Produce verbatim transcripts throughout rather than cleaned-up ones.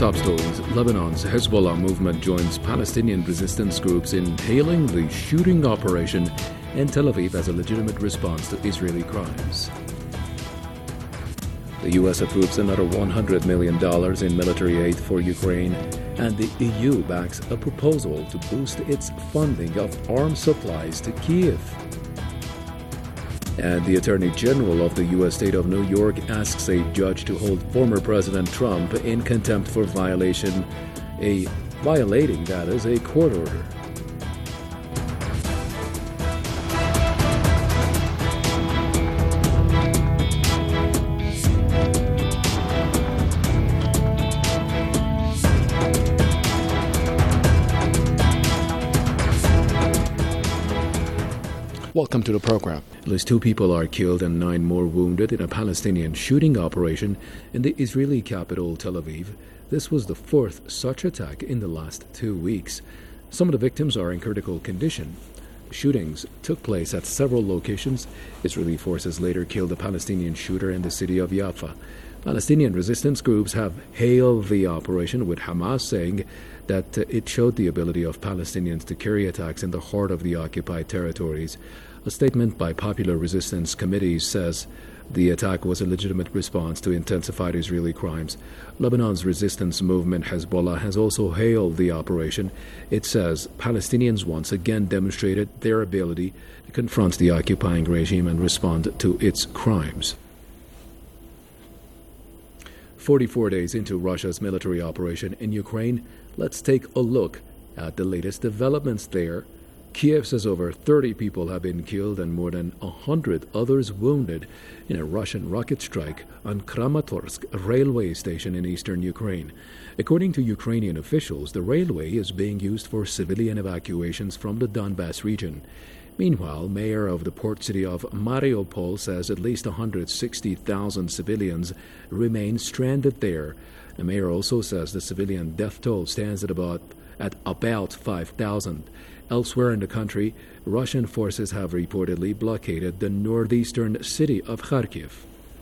Top stories. Lebanon's Hezbollah movement joins Palestinian resistance groups in hailing the shooting operation in Tel Aviv as a legitimate response to Israeli crimes. The U S approves another one hundred million dollars in military aid for Ukraine, and the E U backs a proposal to boost its funding of arms supplies to Kyiv. And the Attorney General of the U S state of New York asks a judge to hold former President Trump in contempt for violation, a violating, that is, a court order. Welcome to the program. At least two people are killed and nine more wounded in a Palestinian shooting operation in the Israeli capital, Tel Aviv. This was the fourth such attack in the last two weeks. Some of the victims are in critical condition. Shootings took place at several locations. Israeli forces later killed a Palestinian shooter in the city of Jaffa. Palestinian resistance groups have hailed the operation, with Hamas saying that uh, it showed the ability of Palestinians to carry attacks in the heart of the occupied territories. A statement by Popular Resistance Committee says the attack was a legitimate response to intensified Israeli crimes. Lebanon's resistance movement Hezbollah has also hailed the operation. It says Palestinians once again demonstrated their ability to confront the occupying regime and respond to its crimes. forty-four days into Russia's military operation in Ukraine, let's take a look at the latest developments there. Kiev says over thirty people have been killed and more than one hundred others wounded in a Russian rocket strike on Kramatorsk railway station in eastern Ukraine. According to Ukrainian officials, the railway is being used for civilian evacuations from the Donbas region. Meanwhile, mayor of the port city of Mariupol says at least one hundred sixty thousand civilians remain stranded there. The mayor also says the civilian death toll stands at about at about five thousand. Elsewhere in the country, Russian forces have reportedly blockaded the northeastern city of Kharkiv.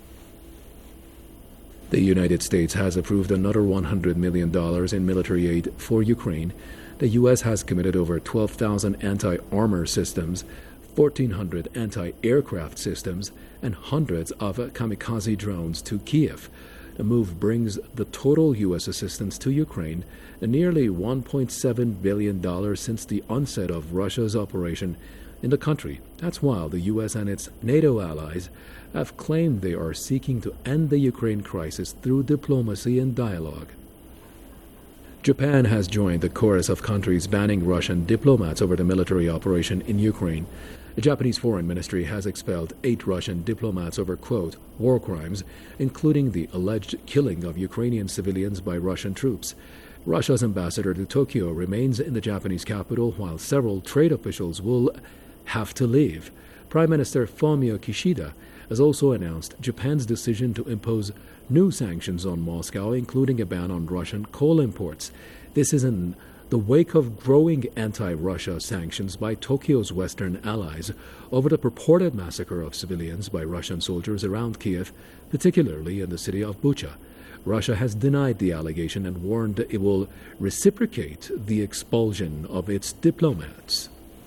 The United States has approved another one hundred million dollars in military aid for Ukraine. The U S has committed over twelve thousand anti-armor systems, fourteen hundred anti-aircraft systems, and hundreds of kamikaze drones to Kyiv. The move brings the total U S assistance to Ukraine to nearly one point seven billion dollars since the onset of Russia's operation in the country. That's while the U S and its NATO allies have claimed they are seeking to end the Ukraine crisis through diplomacy and dialogue. Japan has joined the chorus of countries banning Russian diplomats over the military operation in Ukraine. The Japanese Foreign Ministry has expelled eight Russian diplomats over, quote, war crimes, including the alleged killing of Ukrainian civilians by Russian troops. Russia's ambassador to Tokyo remains in the Japanese capital, while several trade officials will have to leave. Prime Minister Fumio Kishida has also announced Japan's decision to impose new sanctions on Moscow, including a ban on Russian coal imports. This is in the wake of growing anti-Russia sanctions by Tokyo's Western allies over the purported massacre of civilians by Russian soldiers around Kiev, particularly in the city of Bucha. Russia has denied the allegation and warned it will reciprocate the expulsion of its diplomats.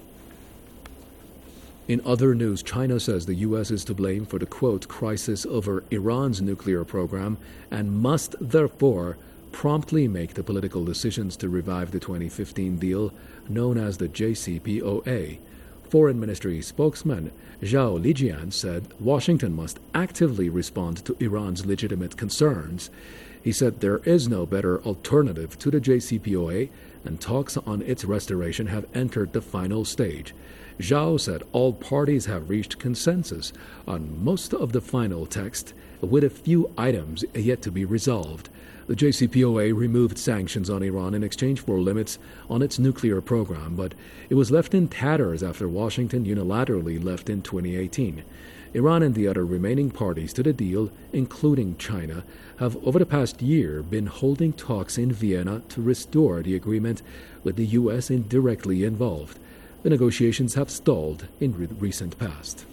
In other news, China says the U S is to blame for the, quote, crisis over Iran's nuclear program and must therefore promptly make the political decisions to revive the twenty fifteen deal known as the J C P O A. Foreign Ministry spokesman Zhao Lijian said Washington must actively respond to Iran's legitimate concerns. He said there is no better alternative to the J C P O A, and talks on its restoration have entered the final stage. Zhao said all parties have reached consensus on most of the final text, with a few items yet to be resolved. The J C P O A removed sanctions on Iran in exchange for limits on its nuclear program, but it was left in tatters after Washington unilaterally left in twenty eighteen. Iran and the other remaining parties to the deal, including China, have over the past year been holding talks in Vienna to restore the agreement, with the U S indirectly involved. The negotiations have stalled in re- recent past.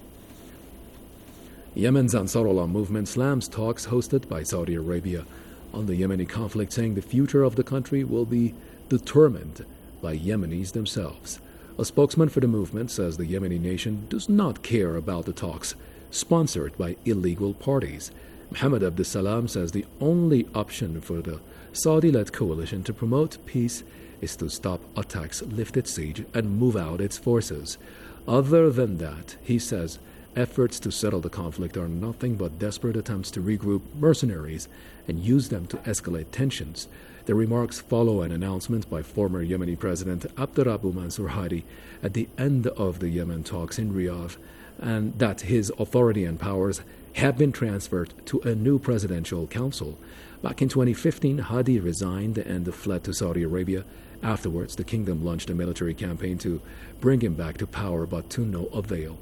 Yemen's Ansarullah movement slams talks hosted by Saudi Arabia. on the Yemeni conflict, saying the future of the country will be determined by Yemenis themselves. A spokesman for the movement says the Yemeni nation does not care about the talks sponsored by illegal parties. Mohammed Abdussalam says the only option for the Saudi-led coalition to promote peace is to stop attacks, lift its siege, and move out its forces. Other than that, he says, efforts to settle the conflict are nothing but desperate attempts to regroup mercenaries and use them to escalate tensions. The remarks follow an announcement by former Yemeni President Abdurrabbu Mansur Hadi at the end of the Yemen talks in Riyadh, and that his authority and powers have been transferred to a new presidential council. Back in twenty fifteen, Hadi resigned and fled to Saudi Arabia. Afterwards, the kingdom launched a military campaign to bring him back to power, but to no avail.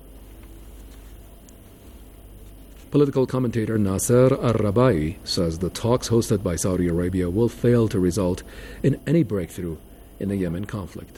Political commentator Nasser Al-Rabai says the talks hosted by Saudi Arabia will fail to result in any breakthrough in the Yemen conflict.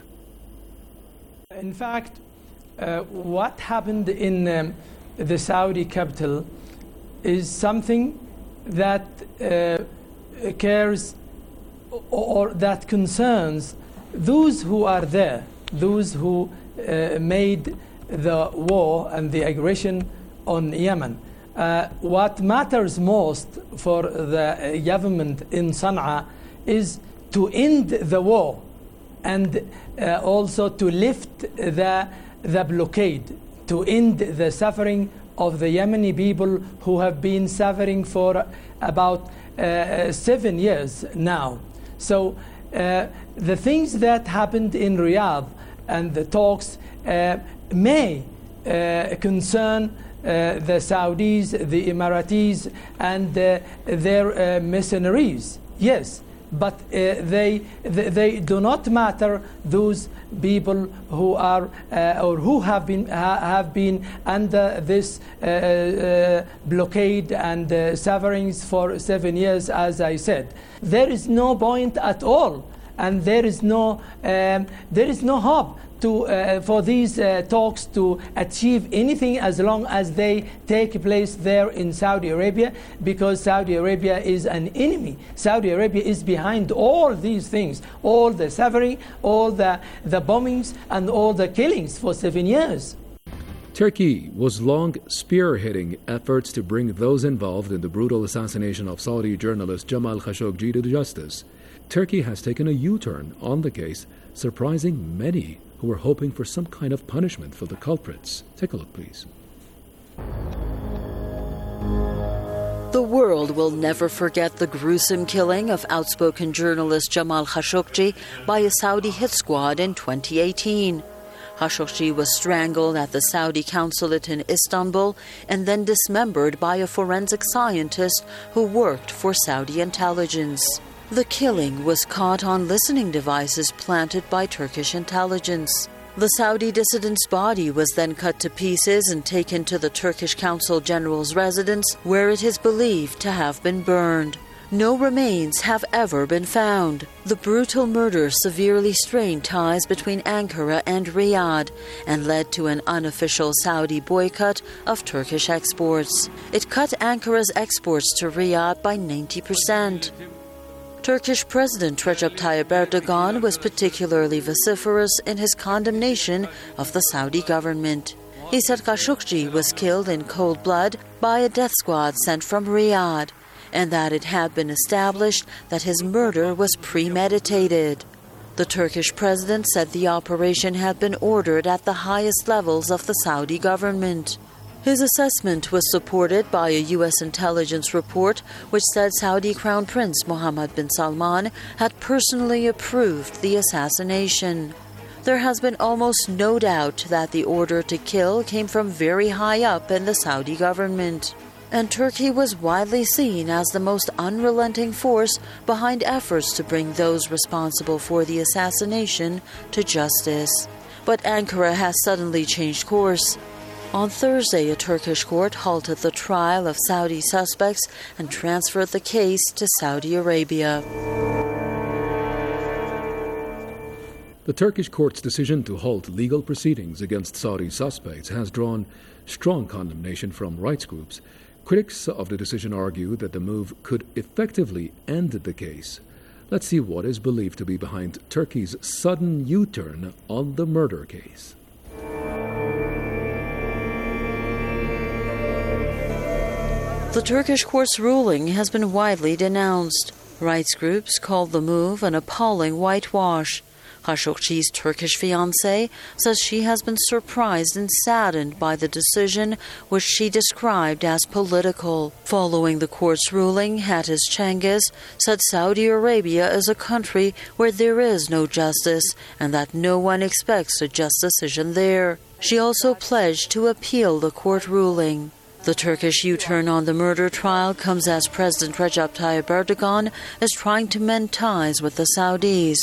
In fact, uh, what happened in um, the Saudi capital is something that uh, cares or that concerns those who are there, those who uh, made the war and the aggression on Yemen. Uh, what matters most for the government in Sana'a is to end the war and uh, also to lift the, the blockade, to end the suffering of the Yemeni people who have been suffering for about uh, seven years now. So uh, the things that happened in Riyadh and the talks uh, may uh, concern uh, the Saudis, the Emiratis, and uh, their uh, mercenaries. Yes, but uh, they, they they do not matter those people who are uh, or who have been ha have been under this uh, uh, blockade and uh, sufferings for seven years. As I said, there is no point at all, and there is no um, there is no hope to uh, for these uh, talks to achieve anything as long as they take place there in Saudi Arabia, because Saudi Arabia is an enemy. Saudi Arabia is behind all these things, all the suffering, all the, the bombings, and all the killings for seven years. Turkey was long spearheading efforts to bring those involved in the brutal assassination of Saudi journalist Jamal Khashoggi to justice. Turkey has taken a U-turn on the case, surprising many who were hoping for some kind of punishment for the culprits. Take a look, please. The world will never forget the gruesome killing of outspoken journalist Jamal Khashoggi by a Saudi hit squad in twenty eighteen. Khashoggi was strangled at the Saudi consulate in Istanbul and then dismembered by a forensic scientist who worked for Saudi intelligence. The killing was caught on listening devices planted by Turkish intelligence. The Saudi dissident's body was then cut to pieces and taken to the Turkish Consul General's residence, where it is believed to have been burned. No remains have ever been found. The brutal murder severely strained ties between Ankara and Riyadh and led to an unofficial Saudi boycott of Turkish exports. It cut Ankara's exports to Riyadh by ninety percent. Turkish President Recep Tayyip Erdogan was particularly vociferous in his condemnation of the Saudi government. He said Khashoggi was killed in cold blood by a death squad sent from Riyadh, and that it had been established that his murder was premeditated. The Turkish president said the operation had been ordered at the highest levels of the Saudi government. His assessment was supported by a U S intelligence report which said Saudi Crown Prince Mohammed bin Salman had personally approved the assassination. There has been almost no doubt that the order to kill came from very high up in the Saudi government, and Turkey was widely seen as the most unrelenting force behind efforts to bring those responsible for the assassination to justice. But Ankara has suddenly changed course. On Thursday, a Turkish court halted the trial of Saudi suspects and transferred the case to Saudi Arabia. The Turkish court's decision to halt legal proceedings against Saudi suspects has drawn strong condemnation from rights groups. Critics of the decision argue that the move could effectively end the case. Let's see what is believed to be behind Turkey's sudden U-turn on the murder case. The Turkish court's ruling has been widely denounced. Rights groups called the move an appalling whitewash. Khashoggi's Turkish fiancé says she has been surprised and saddened by the decision, which she described as political. Following the court's ruling, Hatice Cengiz said Saudi Arabia is a country where there is no justice and that no one expects a just decision there. She also pledged to appeal the court ruling. The Turkish U-turn on the murder trial comes as President Recep Tayyip Erdogan is trying to mend ties with the Saudis.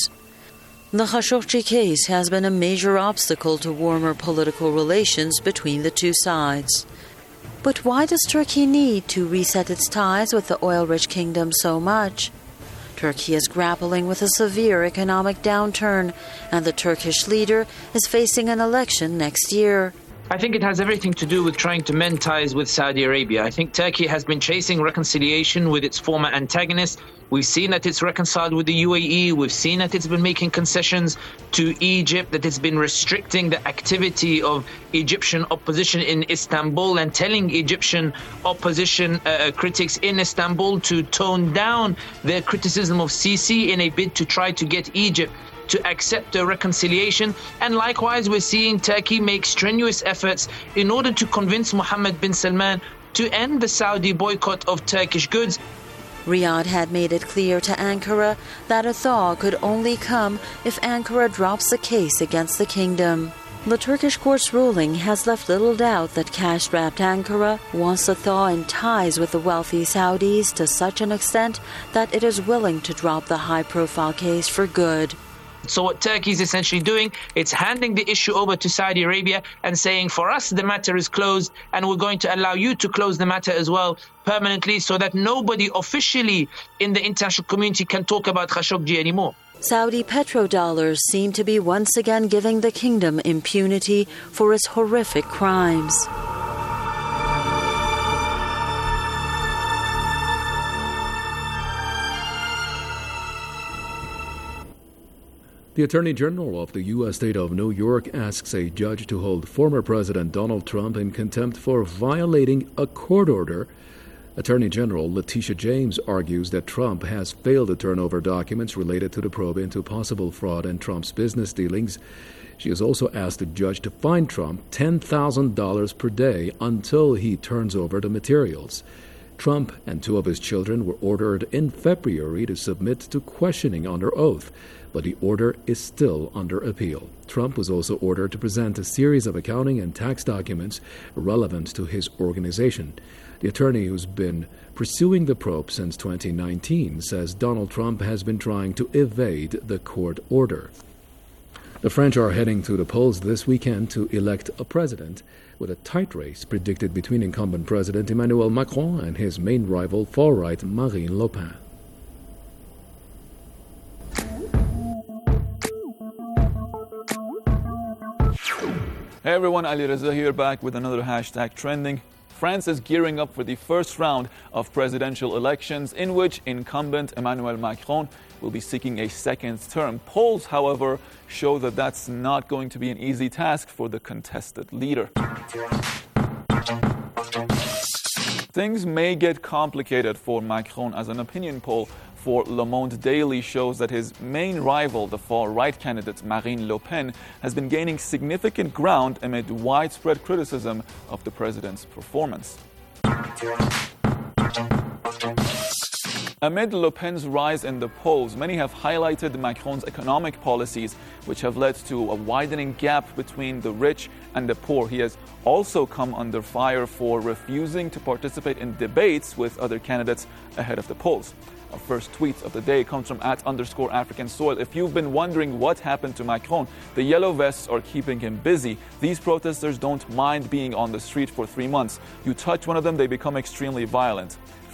The Khashoggi case has been a major obstacle to warmer political relations between the two sides. But why does Turkey need to reset its ties with the oil-rich kingdom so much? Turkey is grappling with a severe economic downturn, and the Turkish leader is facing an election next year. I think it has everything to do with trying to mend ties with Saudi Arabia. I think Turkey has been chasing reconciliation with its former antagonists. We've seen that it's reconciled with the U A E. We've seen that it's been making concessions to Egypt, that it's been restricting the activity of Egyptian opposition in Istanbul and telling Egyptian opposition uh, critics in Istanbul to tone down their criticism of Sisi in a bid to try to get Egypt to accept a reconciliation. And likewise, we're seeing Turkey make strenuous efforts in order to convince Mohammed bin Salman to end the Saudi boycott of Turkish goods. Riyadh had made it clear to Ankara that a thaw could only come if Ankara drops the case against the kingdom. The Turkish court's ruling has left little doubt that cash-strapped Ankara wants to thaw in ties with the wealthy Saudis to such an extent that it is willing to drop the high-profile case for good. So what Turkey is essentially doing, it's handing the issue over to Saudi Arabia and saying, for us, the matter is closed, and we're going to allow you to close the matter as well permanently so that nobody officially in the international community can talk about Khashoggi anymore. Saudi petrodollars seem to be once again giving the kingdom impunity for its horrific crimes. The Attorney General of the U S state of New York asks a judge to hold former President Donald Trump in contempt for violating a court order. Attorney General Letitia James argues that Trump has failed to turn over documents related to the probe into possible fraud in Trump's business dealings. She has also asked the judge to fine Trump ten thousand dollars per day until he turns over the materials. Trump and two of his children were ordered in February to submit to questioning under oath, but the order is still under appeal. Trump was also ordered to present a series of accounting and tax documents relevant to his organization. The attorney, who's been pursuing the probe since twenty nineteen, says Donald Trump has been trying to evade the court order. The French are heading to the polls this weekend to elect a president, with a tight race predicted between incumbent President Emmanuel Macron and his main rival, far-right Marine Le Pen. Hey everyone, Ali Reza here, back with another hashtag trending. France is gearing up for the first round of presidential elections in which incumbent Emmanuel Macron will be seeking a second term. Polls, however, show that that's not going to be an easy task for the contested leader. Things may get complicated for Macron, as an opinion poll for Le Monde Daily shows that his main rival, the far-right candidate Marine Le Pen, has been gaining significant ground amid widespread criticism of the president's performance. Amid Le Pen's rise in the polls, many have highlighted Macron's economic policies, which have led to a widening gap between the rich and the poor. He has also come under fire for refusing to participate in debates with other candidates ahead of the polls. Our first tweet of the day comes from at underscore African Soil. If you've been wondering what happened to Macron, the yellow vests are keeping him busy. These protesters don't mind being on the street for three months. You touch one of them, they become extremely violent.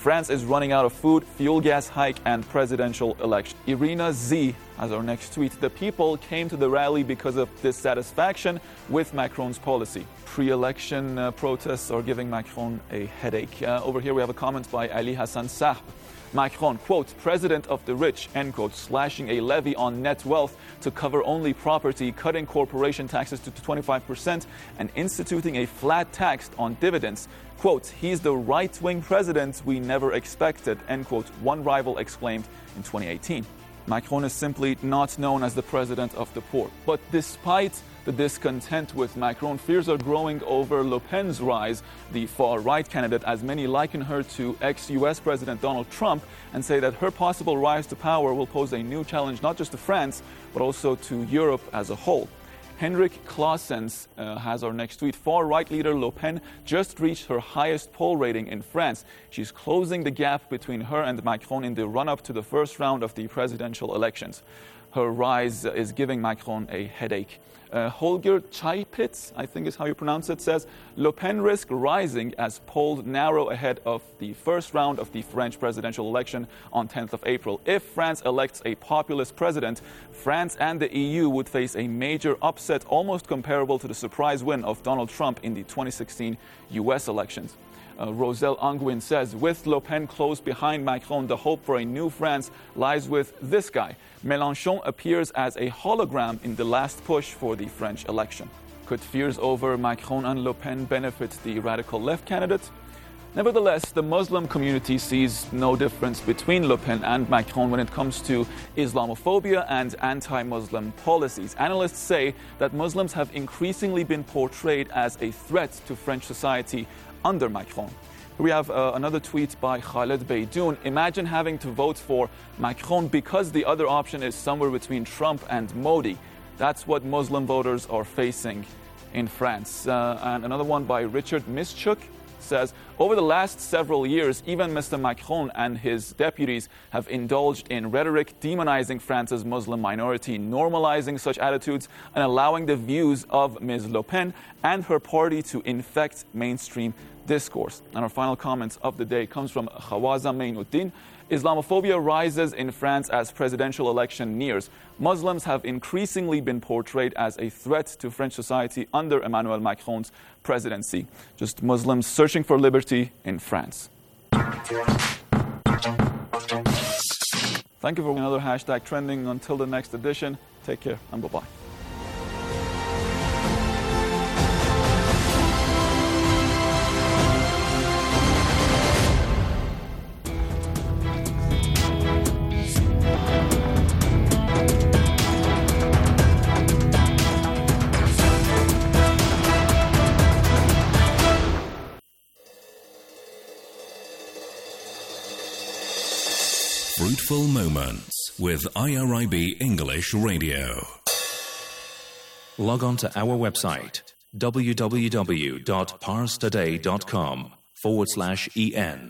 France is running out of food, fuel gas hike, and presidential election. Irina Z has our next tweet. The people came to the rally because of dissatisfaction with Macron's policy. Pre-election uh, protests are giving Macron a headache. Uh, over here we have a comment by Ali Hassan Sahb. Macron, quote, president of the rich, end quote, slashing a levy on net wealth to cover only property, cutting corporation taxes to twenty-five percent, and instituting a flat tax on dividends. Quote, he's the right-wing president we never expected, end quote, one rival exclaimed in twenty eighteen. Macron is simply not known as the president of the poor. But despite the discontent with Macron, fears are growing over Le Pen's rise, the far-right candidate, as many liken her to ex-U S President Donald Trump and say that her possible rise to power will pose a new challenge not just to France, but also to Europe as a whole. Henrik Claessens uh, has our next tweet. Far-right leader Le Pen just reached her highest poll rating in France. She's closing the gap between her and Macron in the run-up to the first round of the presidential elections. Her rise is giving Macron a headache. Uh, Holger Chaipitz, I think is how you pronounce it, says, Le Pen risk rising as polled narrow ahead of the first round of the French presidential election on tenth of April. If France elects a populist president, France and the E U would face a major upset almost comparable to the surprise win of Donald Trump in the twenty sixteen U S elections. Uh, Roselle Anguin says, with Le Pen close behind Macron, the hope for a new France lies with this guy. Mélenchon appears as a hologram in the last push for the French election. Could fears over Macron and Le Pen benefit the radical left candidate? Nevertheless, the Muslim community sees no difference between Le Pen and Macron when it comes to Islamophobia and anti-Muslim policies. Analysts say that Muslims have increasingly been portrayed as a threat to French society under Macron. We have uh, another tweet by Khaled Beydoun. Imagine having to vote for Macron because the other option is somewhere between Trump and Modi. That's what Muslim voters are facing in France. Uh, and another one by Richard Mischuk says, over the last several years, even Mister Macron and his deputies have indulged in rhetoric demonizing France's Muslim minority, normalizing such attitudes and allowing the views of Miz Le Pen and her party to infect mainstream discourse. And our final comment of the day comes from Khawaza Mainuddin. Islamophobia rises in France as presidential election nears. Muslims have increasingly been portrayed as a threat to French society under Emmanuel Macron's presidency. Just Muslims searching for liberty in France. Thank you for another hashtag trending. Until the next edition, take care and bye-bye. Fruitful Moments with I R I B English Radio. Log on to our website www.parstoday.com forward slash en.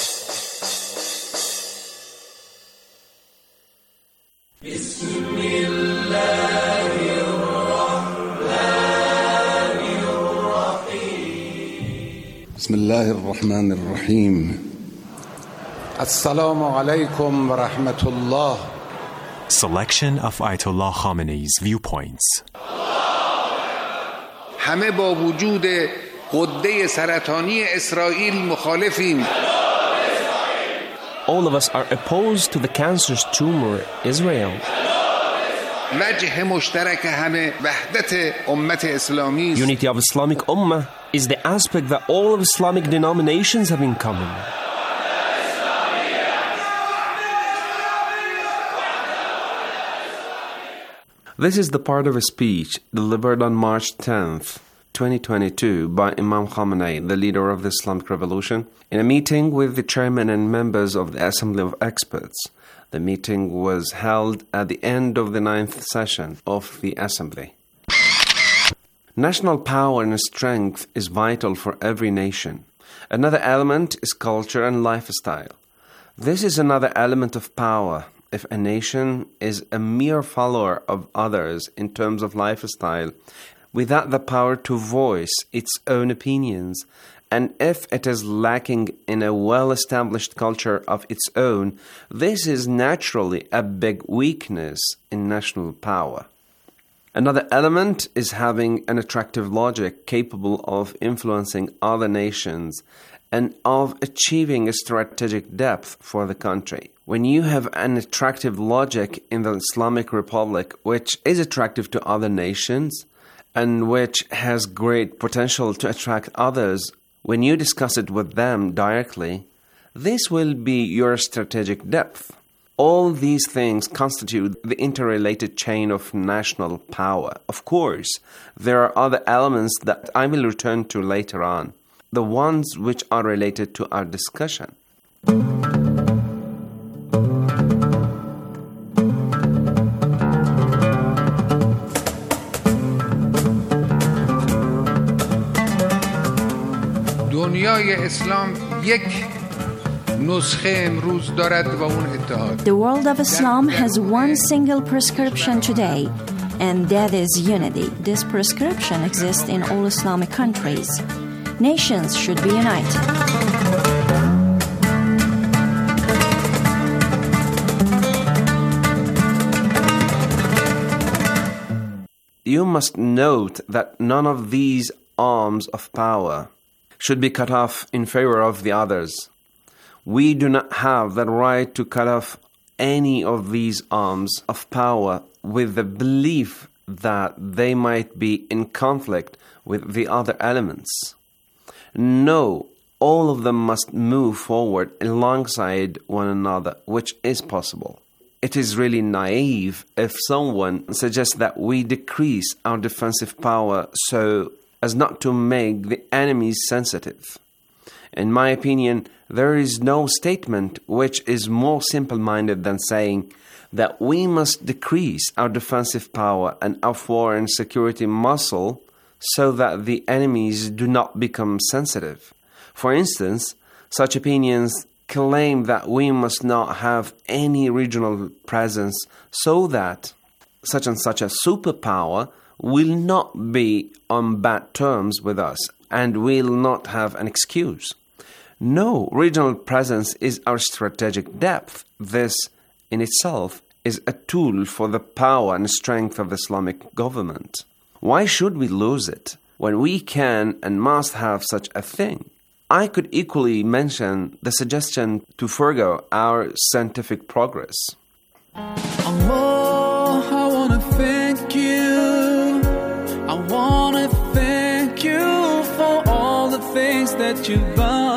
بسم الله الرحمن الرحيم. Assalamu alaikum wa rahmatullah. Selection of Ayatollah Khamenei's viewpoints. همه با وجود غده سرطانی اسرائیل مخالفیم. All of us are opposed to the cancerous tumor Israel. وجه مشترک همه وحدت امت اسلامی. Unity of Islamic Ummah is the aspect that all of Islamic denominations have in common. This is the part of a speech delivered on March tenth, twenty twenty-two by Imam Khamenei, the leader of the Islamic Revolution, in a meeting with the chairman and members of the Assembly of Experts. The meeting was held at the end of the ninth session of the Assembly. National power and strength is vital for every nation. Another element is culture and lifestyle. This is another element of power. If a nation is a mere follower of others in terms of lifestyle, without the power to voice its own opinions, and if it is lacking in a well-established culture of its own, this is naturally a big weakness in national power. Another element is having an attractive logic capable of influencing other nations and of achieving a strategic depth for the country. When you have an attractive logic in the Islamic Republic, which is attractive to other nations and which has great potential to attract others, when you discuss it with them directly, this will be your strategic depth. All these things constitute the interrelated chain of national power. Of course, there are other elements that I will return to later on, the ones which are related to our discussion. دنیای اسلام یک نسخه امروز دارد و اون اتحاد. The world of Islam has one single prescription today, and that is unity. This prescription exists in all Islamic countries. Nations should be united. You must note that none of these arms of power should be cut off in favor of the others. We do not have the right to cut off any of these arms of power with the belief that they might be in conflict with the other elements. No, all of them must move forward alongside one another, which is possible. It is really naive if someone suggests that we decrease our defensive power so as not to make the enemies sensitive. In my opinion, there is no statement which is more simple-minded than saying that we must decrease our defensive power and our foreign security muscle so that the enemies do not become sensitive. For instance, such opinions claim that we must not have any regional presence so that such and such a superpower will not be on bad terms with us and will not have an excuse. No, regional presence is our strategic depth. This, in itself, is a tool for the power and strength of the Islamic government. Why should we lose it when we can and must have such a thing? I could equally mention the suggestion to forgo our scientific progress. Allah, I want to thank you. I want to thank you for all the things that you've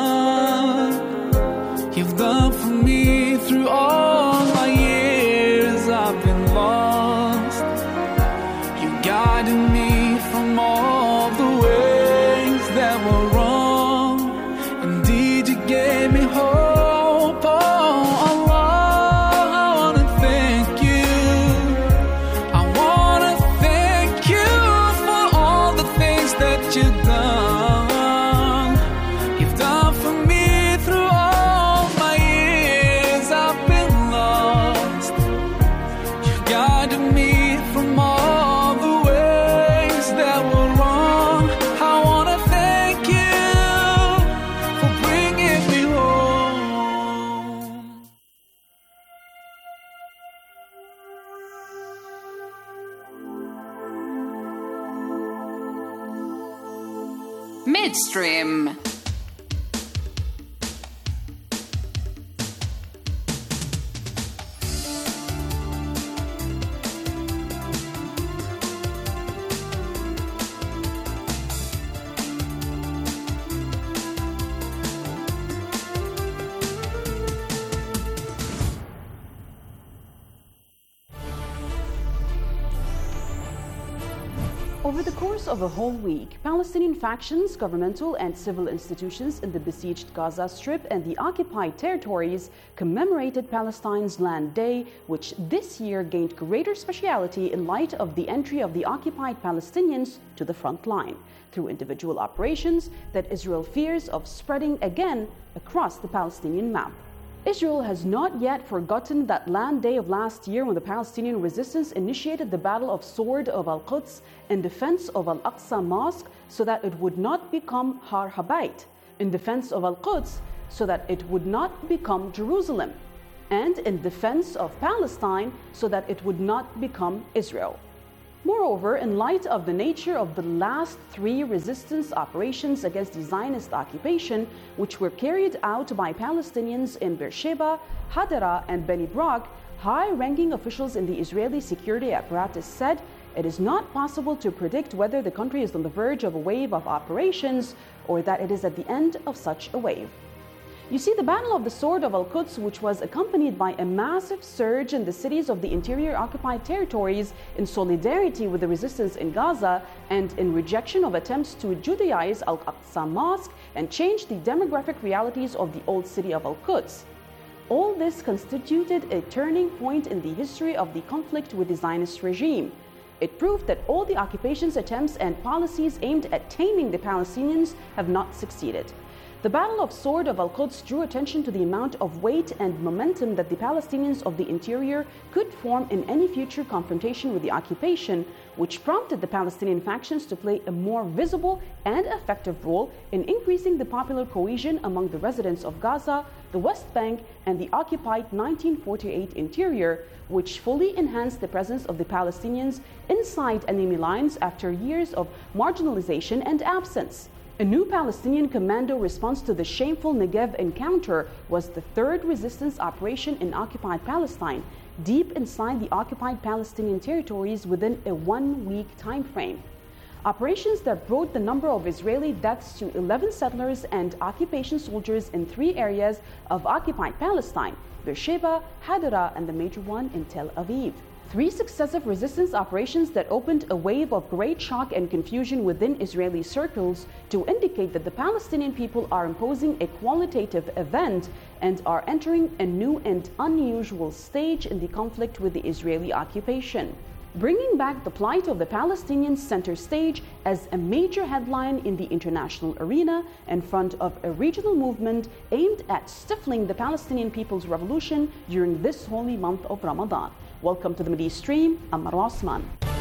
done. You've done for me through all my years I've been lost. You guided me from all the ways that were wrong. Indeed, you gave me hope. Midstream. Over the course of a whole week, Palestinian factions, governmental and civil institutions in the besieged Gaza Strip and the occupied territories commemorated Palestine's Land Day, which this year gained greater speciality in light of the entry of the occupied Palestinians to the front line through individual operations that Israel fears of spreading again across the Palestinian map. Israel has not yet forgotten that land day of last year when the Palestinian resistance initiated the Battle of Sword of Al-Quds in defense of Al-Aqsa Mosque so that it would not become Har Habayt, in defense of Al-Quds so that it would not become Jerusalem, and in defense of Palestine so that it would not become Israel. Moreover, in light of the nature of the last three resistance operations against the Zionist occupation, which were carried out by Palestinians in Beersheba, Hadara, and Beni Brak, high-ranking officials in the Israeli security apparatus said it is not possible to predict whether the country is on the verge of a wave of operations or that it is at the end of such a wave. You see, the Battle of the Sword of Al-Quds, which was accompanied by a massive surge in the cities of the interior occupied territories in solidarity with the resistance in Gaza and in rejection of attempts to Judaize Al-Aqsa Mosque and change the demographic realities of the old city of Al-Quds. All this constituted a turning point in the history of the conflict with the Zionist regime. It proved that all the occupation's attempts and policies aimed at taming the Palestinians have not succeeded. The Battle of Sword of Al-Quds drew attention to the amount of weight and momentum that the Palestinians of the interior could form in any future confrontation with the occupation, which prompted the Palestinian factions to play a more visible and effective role in increasing the popular cohesion among the residents of Gaza, the West Bank, and the occupied nineteen forty-eight interior, which fully enhanced the presence of the Palestinians inside enemy lines after years of marginalization and absence. A new Palestinian commando response to the shameful Negev encounter was the third resistance operation in occupied Palestine, deep inside the occupied Palestinian territories within a one-week time frame. Operations that brought the number of Israeli deaths to eleven settlers and occupation soldiers in three areas of occupied Palestine: Beersheba, Hadara, and the major one in Tel Aviv. Three successive resistance operations that opened a wave of great shock and confusion within Israeli circles to indicate that the Palestinian people are imposing a qualitative event and are entering a new and unusual stage in the conflict with the Israeli occupation, bringing back the plight of the Palestinians center stage as a major headline in the international arena in front of a regional movement aimed at stifling the Palestinian people's revolution during this holy month of Ramadan. Welcome to the Middle East Stream. I'm Marwa Osman.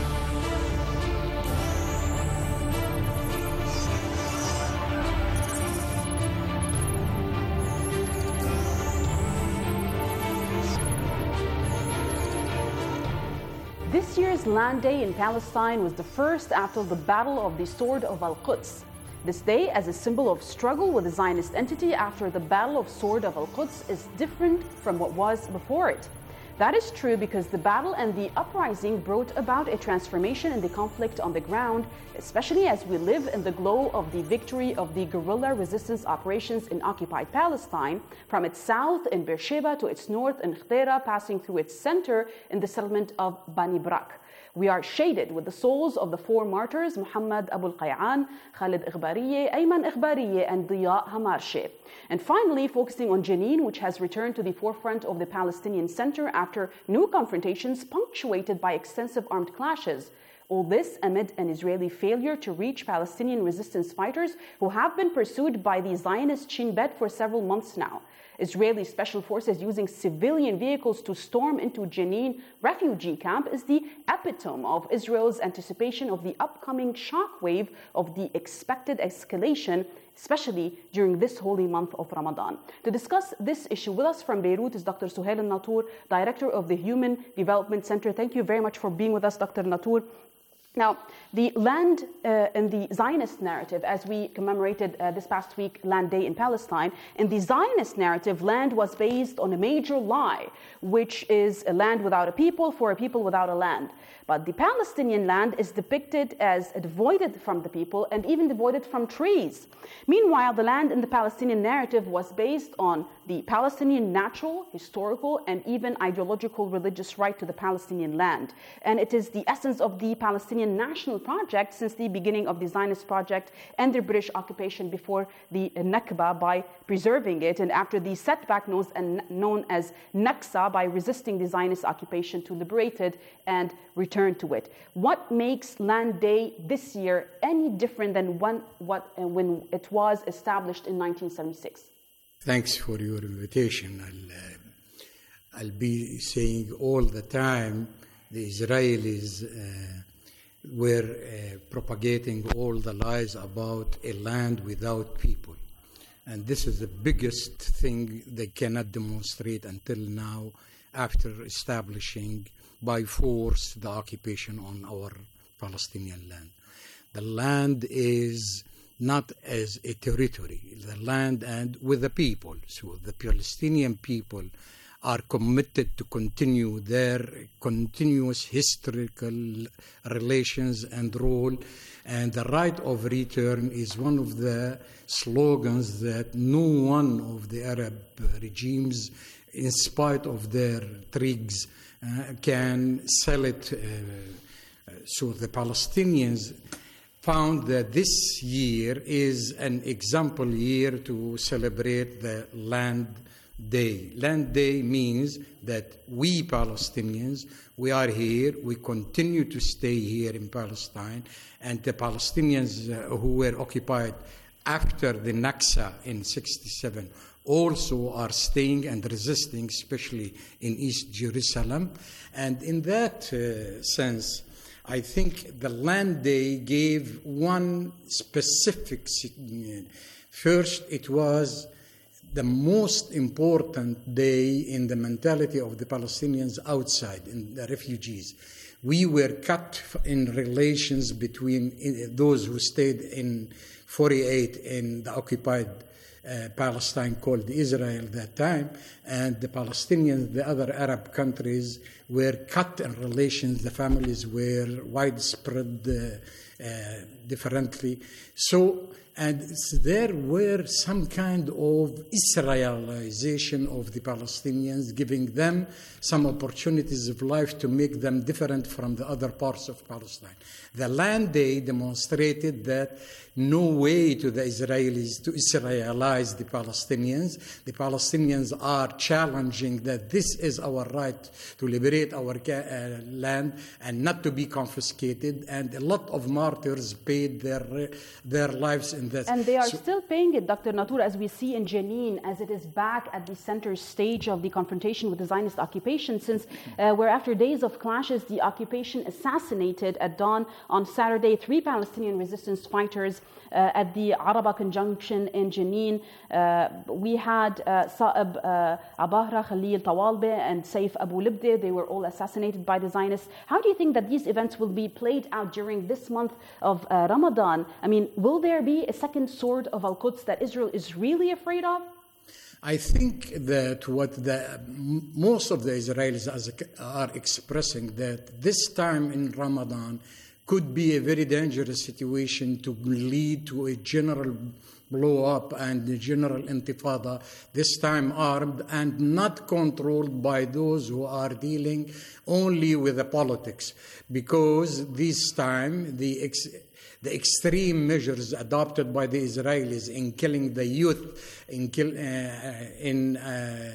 This year's Land Day in Palestine was the first after the Battle of the Sword of Al-Quds. This day, as a symbol of struggle with the Zionist entity after the Battle of Sword of Al-Quds, is different from what was before it. That is true because the battle and the uprising brought about a transformation in the conflict on the ground, especially as we live in the glow of the victory of the guerrilla resistance operations in occupied Palestine, from its south in Beersheba to its north in Khdera, passing through its center in the settlement of Bani Brak. We are shaded with the souls of the four martyrs, Muhammad Abu al-Qay'an, Khalid Ikhbariye, Ayman Ikhbariye, and Diya Hamarshe. And finally, focusing on Jenin, which has returned to the forefront of the Palestinian center after new confrontations punctuated by extensive armed clashes. All this amid an Israeli failure to reach Palestinian resistance fighters who have been pursued by the Zionist Shin Bet for several months now. Israeli special forces using civilian vehicles to storm into Jenin refugee camp is the epitome of Israel's anticipation of the upcoming shockwave of the expected escalation, especially during this holy month of Ramadan. To discuss this issue with us from Beirut is Doctor Suhail al-Natour, Director of the Human Development Center. Thank you very much for being with us, Doctor Natour. Now, the land uh, in the Zionist narrative, as we commemorated uh, this past week Land Day in Palestine, in the Zionist narrative, land was based on a major lie, which is a land without a people for a people without a land. But the Palestinian land is depicted as devoided from the people and even devoided from trees. Meanwhile, the land in the Palestinian narrative was based on the Palestinian natural, historical, and even ideological religious right to the Palestinian land. And it is the essence of the Palestinian national project since the beginning of the Zionist project and the British occupation before the Nakba by preserving it, and after the setback known as Naksa by resisting the Zionist occupation to liberate it and return to it. What makes Land Day this year any different than when, what, uh, when it was established in nineteen seventy-six? Thanks for your invitation. I'll, uh, I'll be saying all the time the Israelis uh, were uh, propagating all the lies about a land without people. And this is the biggest thing they cannot demonstrate until now, after establishing by force the occupation on our Palestinian land. The land is not as a territory, the land and with the people. So the Palestinian people are committed to continue their continuous historical relations and role, and the right of return is one of the slogans that no one of the Arab regimes, in spite of their tricks, uh, can sell it. Uh, so the Palestinians found that this year is an example year to celebrate the Land Day. Land Day means that we Palestinians, we are here, we continue to stay here in Palestine, and the Palestinians uh, who were occupied after the Naksa in sixty-seven also are staying and resisting, especially in East Jerusalem. And in that uh, sense, I think the Land Day gave one specific significance. First, it was the most important day in the mentality of the Palestinians outside, in the refugees. We were cut in relations between those who stayed in forty-eight in the occupied uh, Palestine called Israel at that time, and the Palestinians, the other Arab countries, were cut in relations. The families were widespread uh, uh, differently. So, and there were some kind of Israelization of the Palestinians, giving them some opportunities of life to make them different from the other parts of Palestine. The Land Day demonstrated that no way to the Israelis to Israelize the Palestinians. The Palestinians are challenging that this is our right to liberate our uh, land and not to be confiscated, and a lot of martyrs paid their their lives in this. And they are so, still paying it, Doctor Natour, as we see in Jenin, as it is back at the center stage of the confrontation with the Zionist occupation, since uh, where after days of clashes, the occupation assassinated at dawn on Saturday three Palestinian resistance fighters uh, at the Araba Conjunction in Jenin. Uh, we had uh, Sa'ib uh, Abahra, Khalil Tawalbe, and Saif Abu Libde. They were all assassinated by the Zionists. How do you think that these events will be played out during this month of uh, Ramadan? I mean, will there be a second sword of Al-Quds that Israel is really afraid of? I think that what the, most of the Israelis are expressing, that this time in Ramadan could be a very dangerous situation to lead to a general blow-up and a general intifada, this time armed and not controlled by those who are dealing only with the politics. Because this time, the ex- the extreme measures adopted by the Israelis in killing the youth, in, kill, uh, in uh,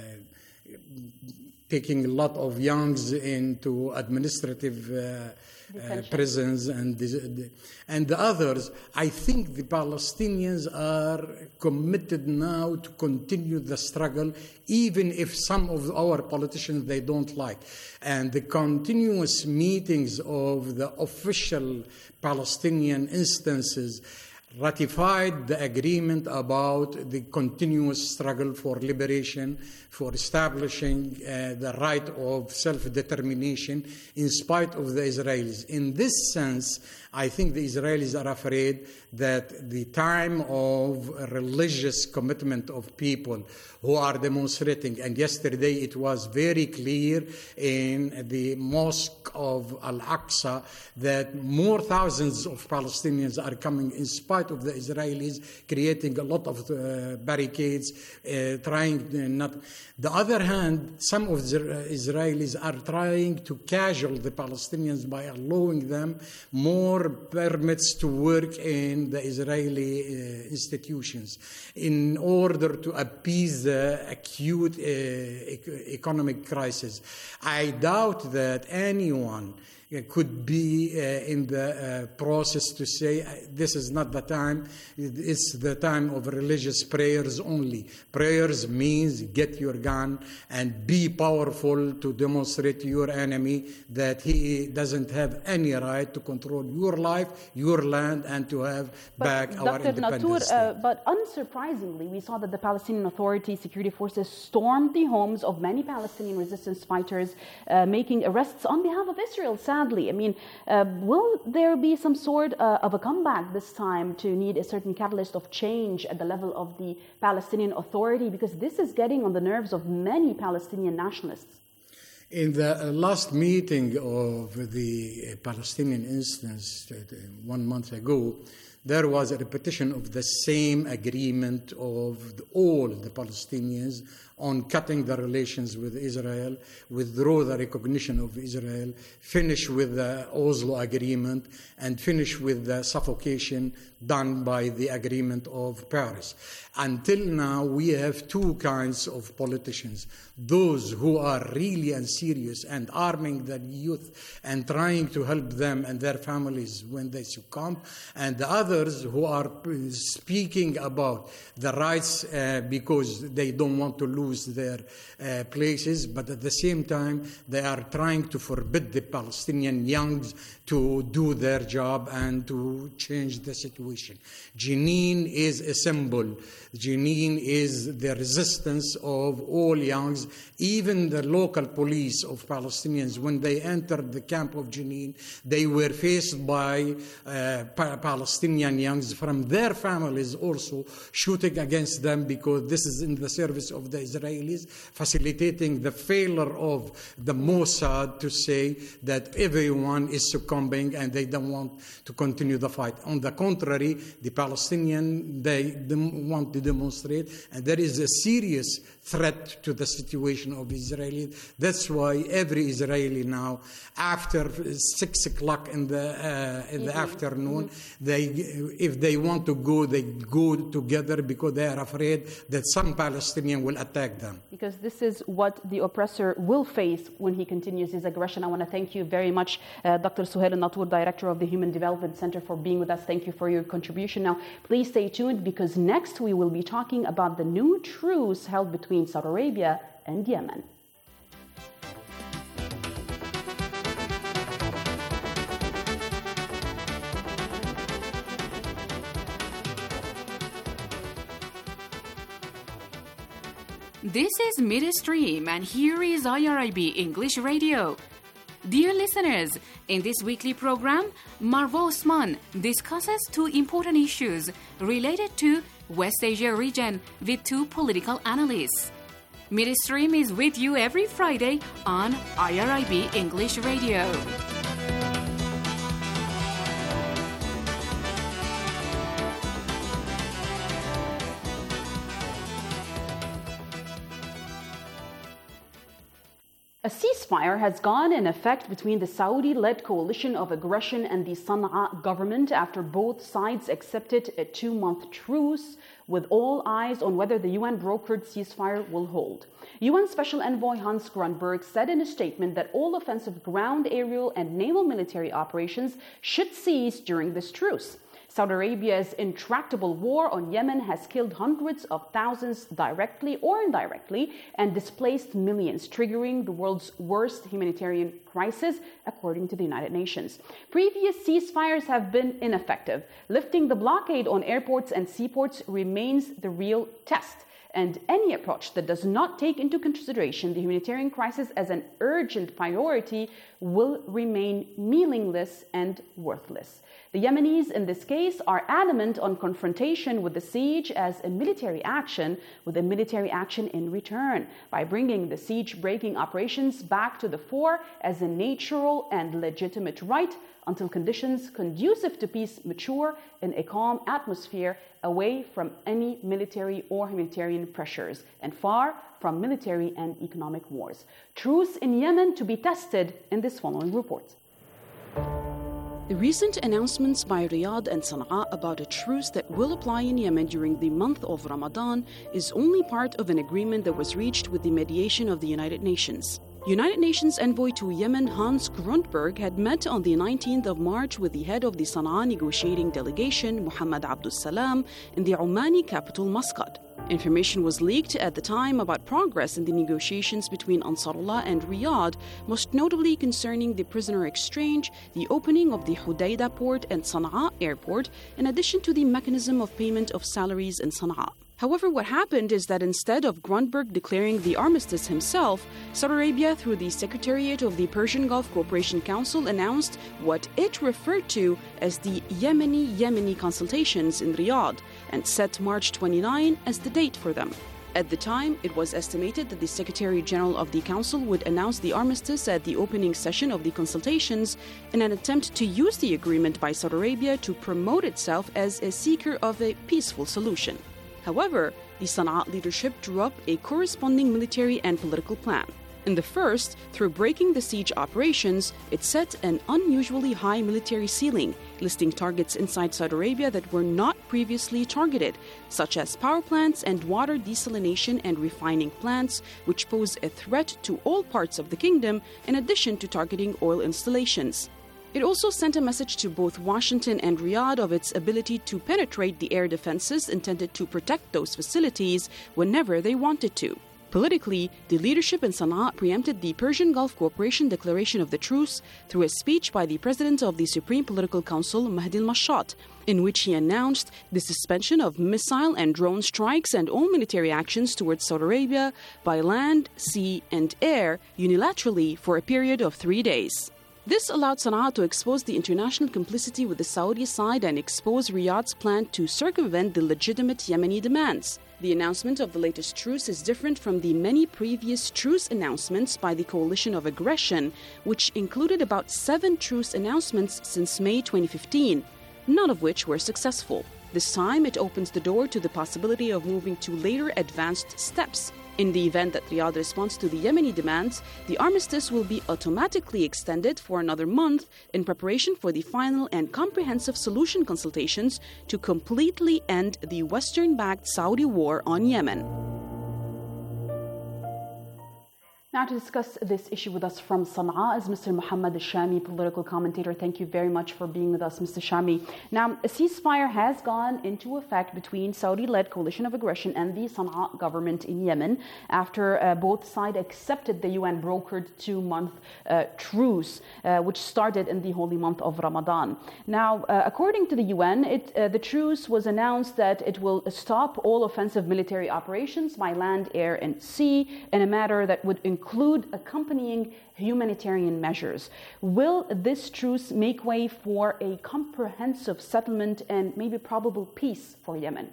taking a lot of youngs into administrative uh, uh, prisons and the, and the others, I think the Palestinians are committed now to continue the struggle, even if some of our politicians they don't like. And the continuous meetings of the official Palestinian instances ratified the agreement about the continuous struggle for liberation, for establishing uh, the right of self-determination in spite of the Israelis. In this sense, I think the Israelis are afraid that the time of religious commitment of people who are demonstrating, and yesterday it was very clear in the mosque of Al-Aqsa that more thousands of Palestinians are coming in spite of the Israelis creating a lot of uh, barricades, uh, trying uh, not... The other hand, some of the Israelis are trying to cajole the Palestinians by allowing them more permits to work in the Israeli uh, institutions in order to appease the acute uh, economic crisis. I doubt that anyone could be uh, in the uh, process to say uh, this is not the time, it's the time of religious prayers only. Prayers means get your gun and be powerful to demonstrate to your enemy that he doesn't have any right to control your life, your land, and to have but back our Doctor independence. Natur, uh, but unsurprisingly, we saw that the Palestinian Authority security forces stormed the homes of many Palestinian resistance fighters, uh, making arrests on behalf of Israel, sadly. I mean, uh, will there be some sort uh, of a comeback this time to need a certain catalyst of change at the level of the Palestinian Authority? Because this is getting on the nerves of many Palestinian nationalists. In the last meeting of the Palestinian instance one month ago, there was a repetition of the same agreement of the, all the Palestinians on cutting the relations with Israel, withdraw the recognition of Israel, finish with the Oslo Agreement, and finish with the suffocation done by the Agreement of Paris. Until now, we have two kinds of politicians. Those who are really and serious and arming the youth and trying to help them and their families when they succumb, and the others who are speaking about the rights uh, because they don't want to lose their uh, places, but at the same time they are trying to forbid the Palestinian youngs to do their job and to change the situation. Jenin is a symbol. Jenin is the resistance of all youngs. Even the local police of Palestinians, when they entered the camp of Jenin, they were faced by uh, pa- Palestinian youngs from their families also shooting against them because this is in the service of the Israelis, facilitating the failure of the Mossad to say that everyone is succumbing and they don't want to continue the fight. On the contrary, the Palestinians, they want to demonstrate, and there is a serious threat to the situation of Israelis. That's why every Israeli now, after six o'clock in the uh, in the mm-hmm. afternoon, mm-hmm. they if they want to go, they go together because they are afraid that some Palestinian will attack them. Because this is what the oppressor will face when he continues his aggression. I want to thank you very much, uh, Doctor Suhail Natur, Director of the Human Development Center, for being with us. Thank you for your contribution. Now, please stay tuned because next we will be talking about the new truce held between Saudi Arabia and Yemen. This is Midstream, and here is I R I B English Radio. Dear listeners, in this weekly program, Marwa Osman discusses two important issues related to West Asia region with two political analysts. Midstream is with you every Friday on I R I B English Radio. A ceasefire has gone in effect between the Saudi-led coalition of aggression and the Sana'a government after both sides accepted a two-month truce, with all eyes on whether the U N-brokered ceasefire will hold. U N Special Envoy Hans Grunberg said in a statement that all offensive ground, aerial, and naval military operations should cease during this truce. Saudi Arabia's intractable war on Yemen has killed hundreds of thousands directly or indirectly and displaced millions, triggering the world's worst humanitarian crisis, according to the United Nations. Previous ceasefires have been ineffective. Lifting the blockade on airports and seaports remains the real test. And any approach that does not take into consideration the humanitarian crisis as an urgent priority will remain meaningless and worthless. The Yemenis, in this case, are adamant on confrontation with the siege as a military action, with a military action in return, by bringing the siege-breaking operations back to the fore as a natural and legitimate right until conditions conducive to peace mature in a calm atmosphere, away from any military or humanitarian pressures and far from military and economic wars. Truce in Yemen to be tested in this following report. The recent announcements by Riyadh and Sana'a about a truce that will apply in Yemen during the month of Ramadan is only part of an agreement that was reached with the mediation of the United Nations. United Nations envoy to Yemen Hans Grundberg had met on the nineteenth of March with the head of the Sana'a negotiating delegation, Mohammed Abdul Salam, in the Omani capital Muscat. Information was leaked at the time about progress in the negotiations between Ansarullah and Riyadh, most notably concerning the prisoner exchange, the opening of the Hudaydah port and Sana'a airport, in addition to the mechanism of payment of salaries in Sana'a. However, what happened is that instead of Grundberg declaring the armistice himself, Saudi Arabia, through the Secretariat of the Persian Gulf Cooperation Council, announced what it referred to as the Yemeni-Yemeni consultations in Riyadh and set March twenty-ninth as the date for them. At the time, it was estimated that the Secretary General of the Council would announce the armistice at the opening session of the consultations in an attempt to use the agreement by Saudi Arabia to promote itself as a seeker of a peaceful solution. However, the Sana'a leadership drew up a corresponding military and political plan. In the first, through breaking the siege operations, it set an unusually high military ceiling, listing targets inside Saudi Arabia that were not previously targeted, such as power plants and water desalination and refining plants, which pose a threat to all parts of the kingdom, in addition to targeting oil installations. It also sent a message to both Washington and Riyadh of its ability to penetrate the air defenses intended to protect those facilities whenever they wanted to. Politically, the leadership in Sana'a preempted the Persian Gulf Cooperation Declaration of the Truce through a speech by the President of the Supreme Political Council, Mahdi al-Mashat, in which he announced the suspension of missile and drone strikes and all military actions towards Saudi Arabia by land, sea, and air unilaterally for a period of three days. This allowed Sana'a to expose the international complicity with the Saudi side and expose Riyadh's plan to circumvent the legitimate Yemeni demands. The announcement of the latest truce is different from the many previous truce announcements by the coalition of aggression, which included about seven truce announcements since May twenty fifteen, none of which were successful. This time, it opens the door to the possibility of moving to later advanced steps. In the event that Riyadh responds to the Yemeni demands, the armistice will be automatically extended for another month in preparation for the final and comprehensive solution consultations to completely end the Western-backed Saudi war on Yemen. Now to discuss this issue with us from Sana'a is Mister Mohammed Shami, political commentator. Thank you very much for being with us, Mister Shami. Now, a ceasefire has gone into effect between Saudi-led coalition of aggression and the Sana'a government in Yemen after uh, both sides accepted the U N-brokered two-month uh, truce, uh, which started in the holy month of Ramadan. Now, uh, according to the U N, it, uh, the truce was announced that it will stop all offensive military operations by land, air, and sea in a matter that would include include accompanying humanitarian measures. Will this truce make way for a comprehensive settlement and maybe probable peace for Yemen?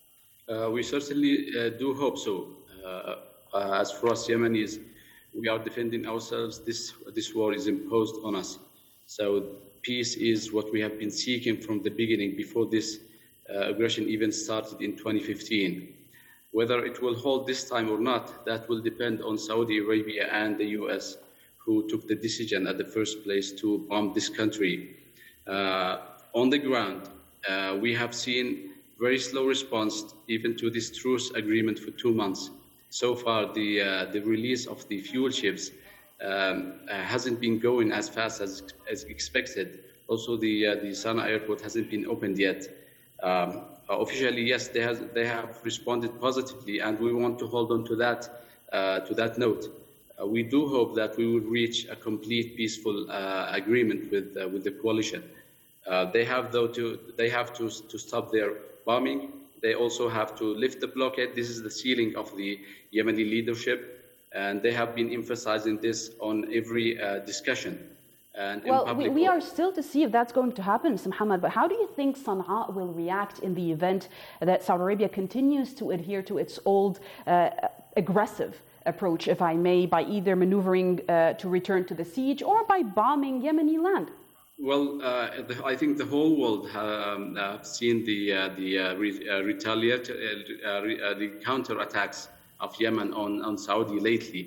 Uh, we certainly uh, do hope so. Uh, uh, as for us Yemenis, we are defending ourselves. This, this war is imposed on us. So peace is what we have been seeking from the beginning, before this uh, aggression even started in twenty fifteen. Whether it will hold this time or not, that will depend on Saudi Arabia and the U S, who took the decision at the first place to bomb this country. Uh, on the ground, uh, we have seen very slow response even to this truce agreement for two months. So far, the, uh, the release of the fuel ships um, uh, hasn't been going as fast as, as expected. Also, the, uh, the Sana'a airport hasn't been opened yet. Um, Uh, officially, yes, they have, they have responded positively, and we want to hold on to that, uh, to that note. Uh, we do hope that we will reach a complete peaceful uh, agreement with, uh, with the coalition. Uh, they have, though, to, they have to, to stop their bombing. They also have to lift the blockade. This is the ceiling of the Yemeni leadership, and they have been emphasizing this on every uh, discussion. And well, we, we are still to see if that's going to happen, Mister Mohammed, but how do you think Sana'a will react in the event that Saudi Arabia continues to adhere to its old uh, aggressive approach, if I may, by either maneuvering uh, to return to the siege or by bombing Yemeni land? Well, uh, the, I think the whole world um, have seen the, uh, the uh, re, uh, retaliate, uh, uh, the counterattacks of Yemen on, on Saudi lately.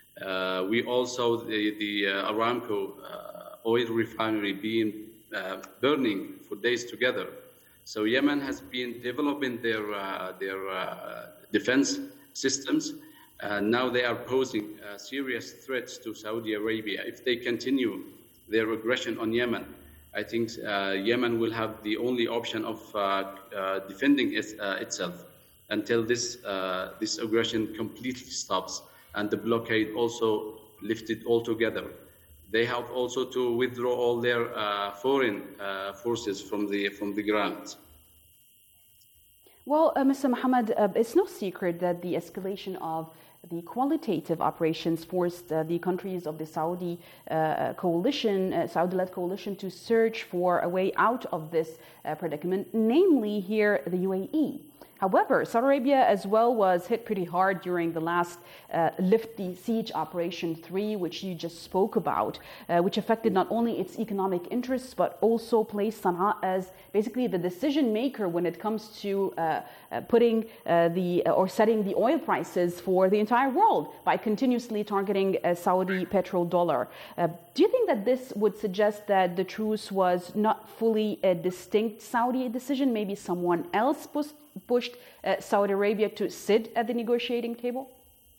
Uh, we also, the, the uh, Aramco uh, oil refinery being uh, burning for days together. So Yemen has been developing their, uh, their uh, defense systems Uh, now they are posing uh, serious threats to Saudi Arabia. If they continue their aggression on Yemen, I think uh, Yemen will have the only option of uh, uh, defending it, uh, itself until this, uh, this aggression completely stops and the blockade also lifted altogether. They have also to withdraw all their uh, foreign uh, forces from the, from the ground. Well, uh, Mister Mohammed, uh, it's no secret that the escalation of the qualitative operations forced uh, the countries of the Saudi uh, coalition, uh, Saudi-led coalition, to search for a way out of this uh, predicament, namely here the U A E. However, Saudi Arabia as well was hit pretty hard during the last uh, Lift the Siege Operation three, which you just spoke about, uh, which affected not only its economic interests, but also placed Sana'a as basically the decision maker when it comes to uh, uh, putting uh, the, uh, or setting the oil prices for the entire world by continuously targeting a Saudi petrodollar. Uh, do you think that this would suggest that the truce was not fully a distinct Saudi decision? Maybe someone else pushed pushed uh, Saudi Arabia to sit at the negotiating table?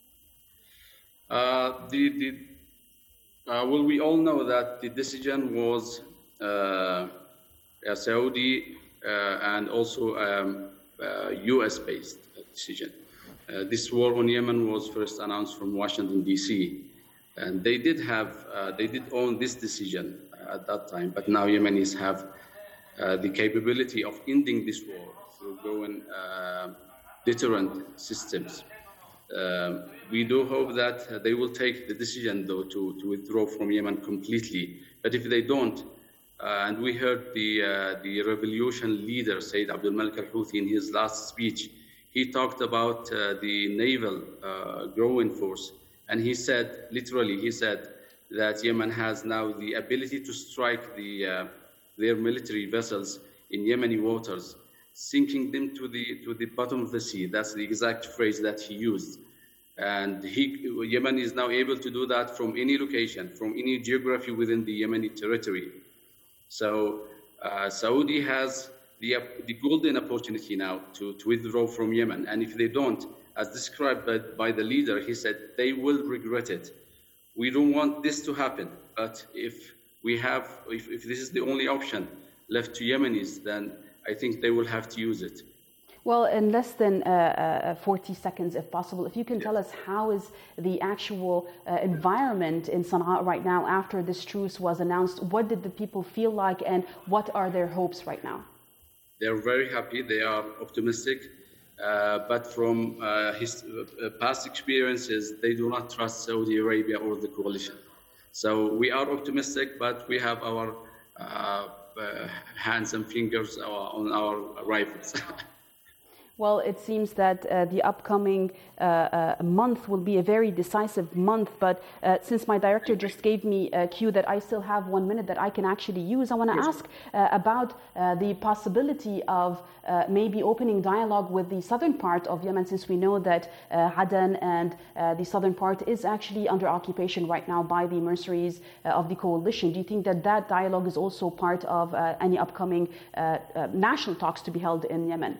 Uh, the, the, uh, well, we all know that the decision was uh, a Saudi uh, and also um, uh, U S-based decision. Uh, this war on Yemen was first announced from Washington, D C, and they did have, uh, they did own this decision uh, at that time, but now Yemenis have uh, the capability of ending this war through going uh, deterrent systems. Um, we do hope that uh, they will take the decision, though, to, to withdraw from Yemen completely. But if they don't, uh, and we heard the, uh, the revolution leader, Sayyid Abdul Malik al-Houthi, in his last speech, he talked about uh, the naval uh, growing force. And he said, literally, he said that Yemen has now the ability to strike the, uh, their military vessels in Yemeni waters, sinking them to the to the bottom of the sea. That's the exact phrase that he used. And he, Yemen is now able to do that from any location, from any geography within the Yemeni territory. So uh, Saudi has the, the golden opportunity now to, to withdraw from Yemen. And if they don't, as described by, by the leader, he said, they will regret it. We don't want this to happen. But if we have, if, if this is the only option left to Yemenis, then I think they will have to use it. Well, in less than uh, uh, forty seconds, if possible, if you can tell us how is the actual uh, environment in Sana'a right now after this truce was announced? What did the people feel like, and what are their hopes right now? They're very happy. They are optimistic. Uh, but from uh, his uh, past experiences, they do not trust Saudi Arabia or the coalition. So we are optimistic, but we have our uh, Uh, hands and fingers on our rifles. Well, it seems that uh, the upcoming uh, uh, month will be a very decisive month, but uh, since my director just gave me a cue that I still have one minute that I can actually use, I want to yes. ask uh, about uh, the possibility of uh, maybe opening dialogue with the southern part of Yemen, since we know that uh, Aden and uh, the southern part is actually under occupation right now by the mercenaries uh, of the coalition. Do you think that that dialogue is also part of uh, any upcoming uh, uh, national talks to be held in Yemen?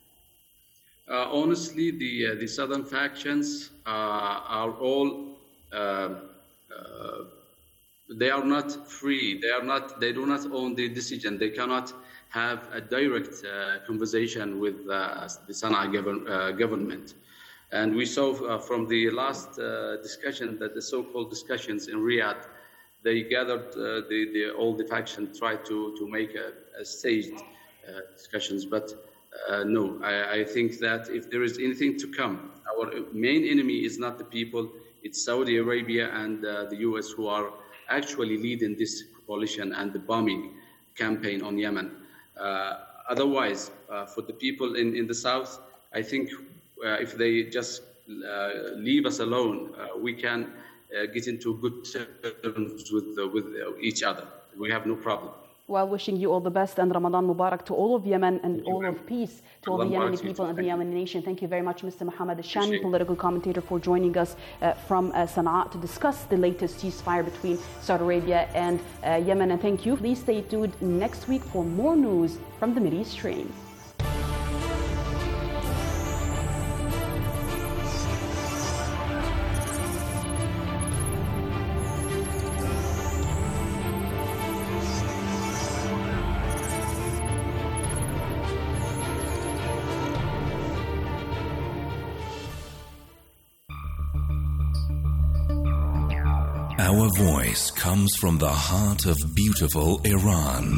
Uh, honestly, the uh, the southern factions uh, are all uh, uh, they are not free. They are not. They do not own the decision. They cannot have a direct uh, conversation with uh, the Sana'a govern, uh, government. And we saw uh, from the last uh, discussion that the so-called discussions in Riyadh, they gathered uh, the, the all the factions tried to to make a, a staged uh, discussions, but. Uh, no, I, I think that if there is anything to come, our main enemy is not the people, it's Saudi Arabia and uh, the U S who are actually leading this coalition and the bombing campaign on Yemen. Uh, otherwise, uh, for the people in, in the south, I think uh, if they just uh, leave us alone, uh, we can uh, get into good terms with, uh, with each other. We have no problem. Well, wishing you all the best and Ramadan Mubarak to all of Yemen and all of peace to all the Yemeni people and the Yemeni nation. Thank you very much, Mister Mohammed Al-Shami, political commentator, for joining us uh, from uh, Sana'a to discuss the latest ceasefire between Saudi Arabia and uh, Yemen. And thank you. Please stay tuned next week for more news from the Mideast stream. Our voice comes from the heart of beautiful Iran.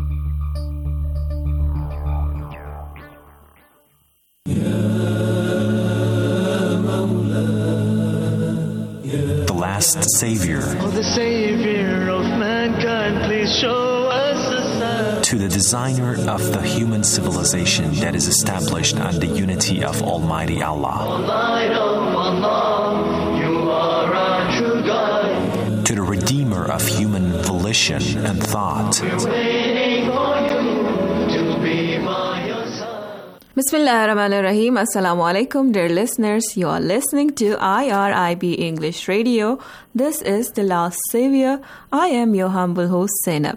The last Savior. Oh, the Savior of mankind, please show us a sign. To the designer of the human civilization that is established on the unity of Almighty Allah. Light of Allah, you are our true guide. To the redeemer of human volition and thought. We're waiting for you to be by your side. Bismillah ar-Rahman ar-Rahim. Assalamu alaikum, dear listeners. You are listening to I R I B English Radio. This is The Last Savior. I am your humble host, Zainab.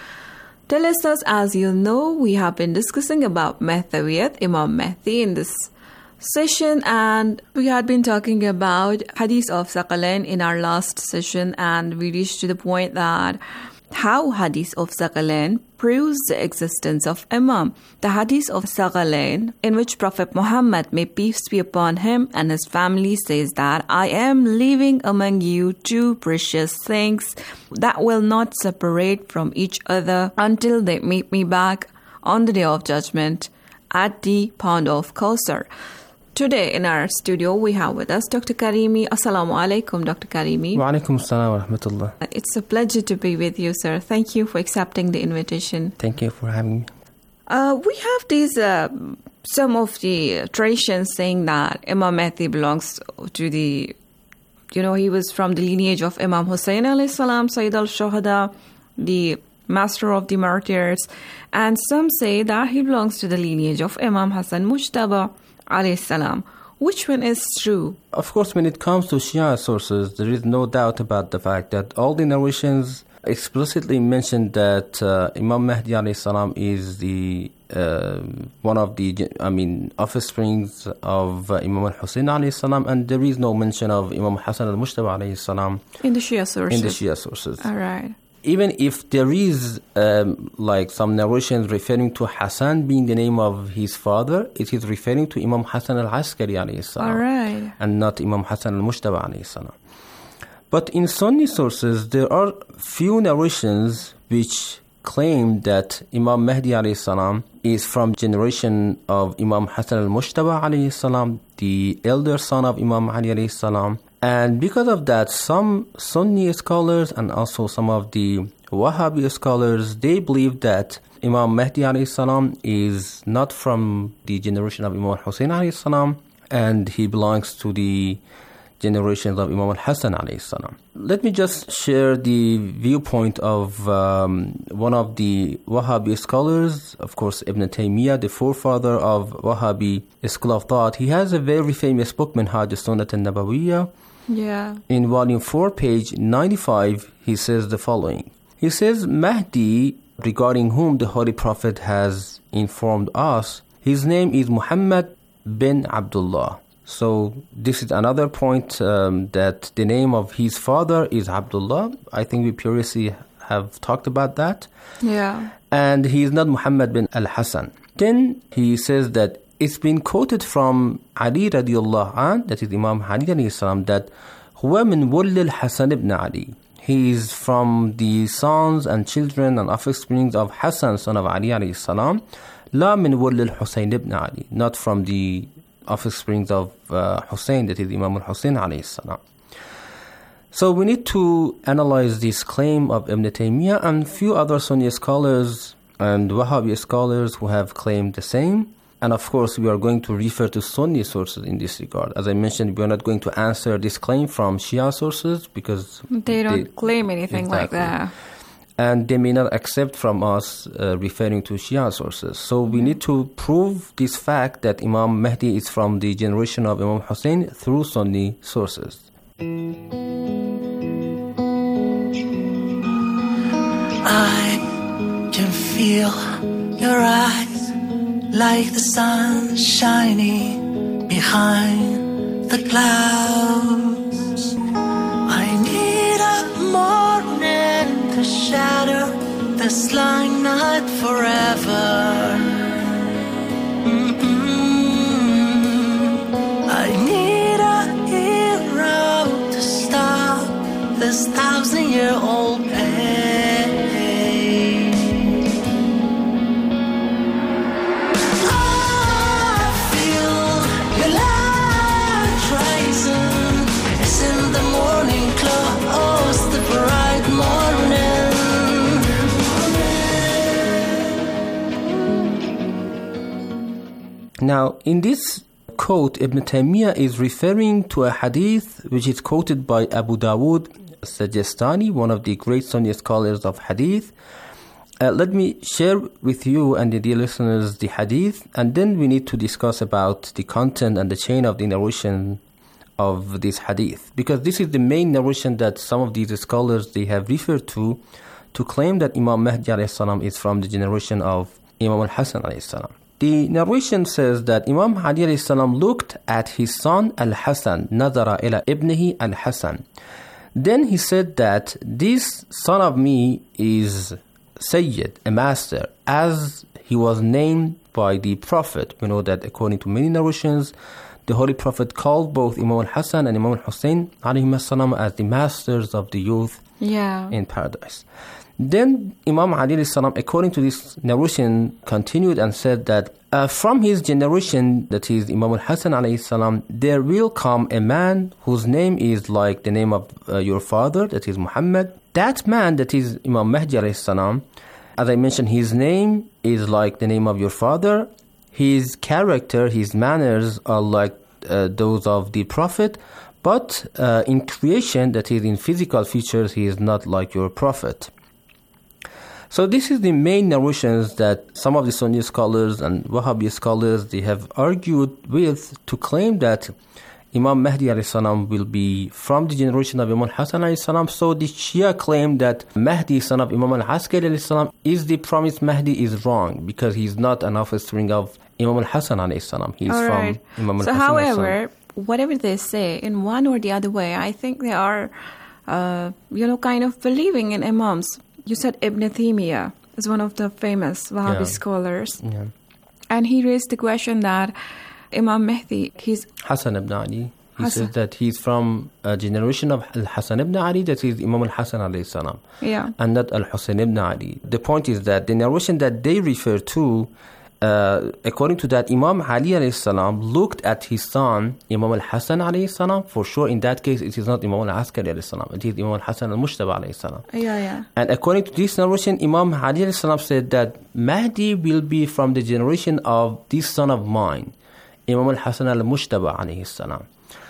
Dear listeners, as you know, we have been discussing about Mahdawiyat, Imam Mahdi in this session, and we had been talking about Hadith of Thaqalain in our last session, and we reached to the point that how Hadith of Thaqalain proves the existence of Imam. The Hadith of Thaqalain, in which Prophet Muhammad, may peace be upon him and his family, says that I am leaving among you two precious things that will not separate from each other until they meet me back on the day of judgment at the pond of Kausar. Today in our studio we have with us Doctor Karimi. Assalamu alaikum, Doctor Karimi. Wa alaikum assalam wa rahmatullah. It's a pleasure to be with you, sir. Thank you for accepting the invitation. Thank you for having me. Uh, we have these, uh, some of the traditions saying that Imam Mahdi belongs to the, you know, he was from the lineage of Imam Hussein alayhi salam, Sayyid al-Shuhada, the master of the martyrs. And some say that he belongs to the lineage of Imam Hassan Mujtaba alayhi salam. Which one is true? Of course, when it comes to Shia sources, there is no doubt about the fact that all the narrations explicitly mention that uh, Imam Mahdi alayhi salam is the uh, one of the, I mean, offsprings of uh, Imam al-Hussein alayhi salam, and there is no mention of Imam Hassan al-Mujtaba alayhi salam in the Shia sources. In the Shia sources. All right. Even if there is um, like some narrations referring to Hassan being the name of his father, it is referring to Imam Hassan al-Askari alayhi salam. All right. And not Imam Hassan al-Mujtaba alayhi salam. But in Sunni sources, there are few narrations which claim that Imam Mahdi alayhi salam is from generation of Imam Hassan al-Mujtaba alayhi salam, the elder son of Imam Ali alayhi salam. And because of that, some Sunni scholars and also some of the Wahhabi scholars, they believe that Imam Mahdi alayhi salam is not from the generation of Imam Hussein alayhi salam, and he belongs to the generations of Imam al-Hassan alayhi salam. Let me just share the viewpoint of um, one of the Wahhabi scholars, of course Ibn Taymiyyah, the forefather of Wahhabi school of thought. He has a very famous book, Minhaj as-Sunnah an-Nabawiyyah. Yeah. In volume four, page ninety-five, he says the following. He says, Mahdi, regarding whom the Holy Prophet has informed us, his name is Muhammad bin Abdullah. So this is another point, um, that the name of his father is Abdullah. I think we previously have talked about that. Yeah. And he is not Muhammad bin al-Hassan. Then he says that it's been quoted from Ali radiallahu anh, that is Imam Ali alayhi salam, that huwa min wulil Hassan ibn Ali. He is from the sons and children and offsprings of Hassan, son of Ali alayhi salam. La min wulil Hussein ibn Ali. Not from the offsprings of uh, Hussein, that is Imam al-Hussein alayhi salam. So we need to analyze this claim of Ibn Taymiyyah and few other Sunni scholars and Wahhabi scholars who have claimed the same. And of course, we are going to refer to Sunni sources in this regard. As I mentioned, we are not going to answer this claim from Shia sources because they don't they, claim anything exactly. like that. And they may not accept from us uh, referring to Shia sources. So we need to prove this fact that Imam Mahdi is from the generation of Imam Hussein through Sunni sources. I can feel your eyes like the sun shining behind the clouds. I need a morning to shatter this long night forever. Mm-mm. I need a hero to stop this thousand Now, in this quote, Ibn Taymiyyah is referring to a hadith which is quoted by Abu Dawood Sajistani, one of the great Sunni scholars of hadith. Uh, let me share with you and the dear listeners the hadith, and then we need to discuss about the content and the chain of the narration of this hadith, because this is the main narration that some of these scholars they have referred to to claim that Imam Mahdi alayhi salam is from the generation of Imam al-Hasan alayhi salam. The narration says that Imam Mahdi alayhi salam looked at his son al-Hasan, nazara ila ibnihi al-Hasan. Then he said that this son of me is Sayyid, a master, as he was named by the Prophet. We know that according to many narrations, the Holy Prophet called both Imam al-Hasan and Imam al-Hussein alayhim as-salam as the masters of the youth yeah. in paradise. Then Imam Ali alayhi salam, according to this narration, continued and said that uh, from his generation, that is Imam al-Hasan alayhi salam, there will come a man whose name is like the name of uh, your father, that is Muhammad. That man, that is Imam Mahdi alayhi salam, as I mentioned, his name is like the name of your father. His character, his manners are like uh, those of the Prophet, but uh, in creation, that is in physical features, he is not like your Prophet. So this is the main narrations that some of the Sunni scholars and Wahhabi scholars, they have argued with to claim that Imam Mahdi alayhi salam will be from the generation of Imam Hassan alayhi salam. So the Shia claim that Mahdi, son of Imam al-Askari alayhi salam, is the promised Mahdi is wrong because he's not an offspring of Imam al-Hassan alayhi salam. He's All right. from Imam so al-Hassan alayhi salam. However, whatever they say, in one or the other way, I think they are, uh, you know, kind of believing in Imams. You said Ibn Taymiyyah is one of the famous Wahhabi Yeah. scholars. Yeah. And he raised the question that Imam Mahdi, he's... Hassan ibn Ali. He Hassan. says that he's from a generation of Al-Hassan ibn Ali, that is Imam al-Hassan alayhi salam, Yeah. and not Al-Hussein ibn Ali. The point is that the narration that they refer to, uh, according to that, Imam Ali alayhi salam looked at his son, Imam al-Hassan alayhi salam. For sure, in that case, it is not Imam al-Askari alayhi salam. It is Imam al-Hassan al-Mushtaba alayhi salam. Yeah, yeah. And according to this narration, Imam Ali alayhi salam said that Mahdi will be from the generation of this son of mine, Imam al-Hassan al-Mushtaba alayhi salam.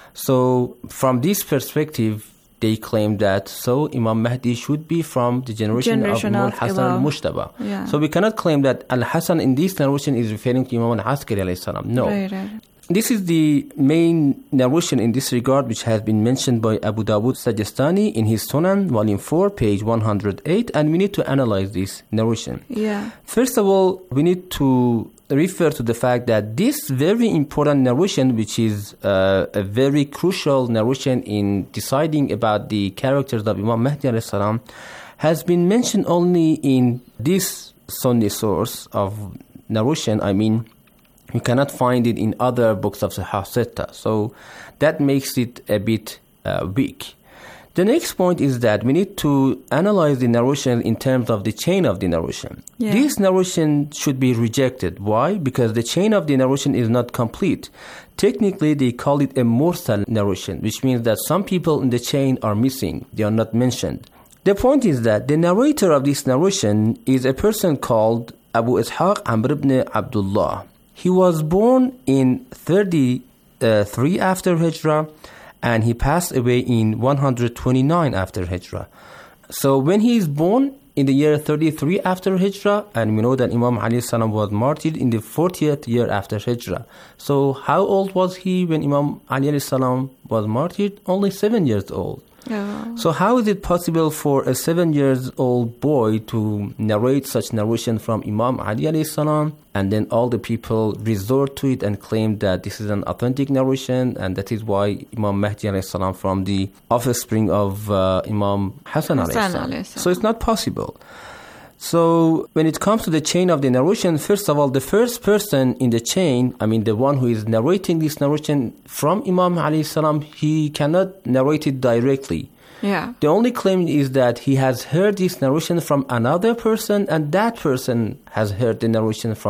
So from this perspective, they claim that so Imam Mahdi should be from the generation, Generation of Imam of al-Hassan Imam. al-Mushtaba. Yeah. So we cannot claim that al-Hassan in this narration is referring to Imam al-Askari alayhi salam. No. Right, right. This is the main narration in this regard, which has been mentioned by Abu Dawood Sajistani in his Sunan, volume four, page one hundred eight, and we need to analyze this narration. Yeah. First of all, we need to refer to the fact that this very important narration, which is uh, a very crucial narration in deciding about the characters of Imam Mahdi alayhi salam, has been mentioned only in this Sunni source of narration. I mean, you cannot find it in other books of Sahih Sitta. So that makes it a bit uh, weak. The next point is that we need to analyze the narration in terms of the chain of the narration. Yeah. This narration should be rejected. Why? Because the chain of the narration is not complete. Technically, they call it a mursal narration, which means that some people in the chain are missing. They are not mentioned. The point is that the narrator of this narration is a person called Abu Ishaq Amr ibn Abdullah. He was born in thirty-three after Hijrah, and he passed away in one hundred twenty-nine after Hijrah. So when he is born in the year thirty-three after Hijrah, and we know that Imam Ali salam was martyred in the fortieth year after Hijrah. So how old was he when Imam Ali salam was martyred? Only seven years old. Oh. So how is it possible for a seven years old boy to narrate such narration from Imam Ali alayhi salam, and then all the people resort to it and claim that this is an authentic narration, and that is why Imam Mahdi alayhi salam from the offspring of uh, Imam Hassan alayhi Hassan salam. alayhi salam. So it's not possible. So when it comes to the chain of the narration, first of all, the first person in the chain, I mean the one who is narrating this narration from Imam alayhi salam, he cannot narrate it directly. Yeah. The only claim is that he has heard this narration from another person, and that person has heard the narration from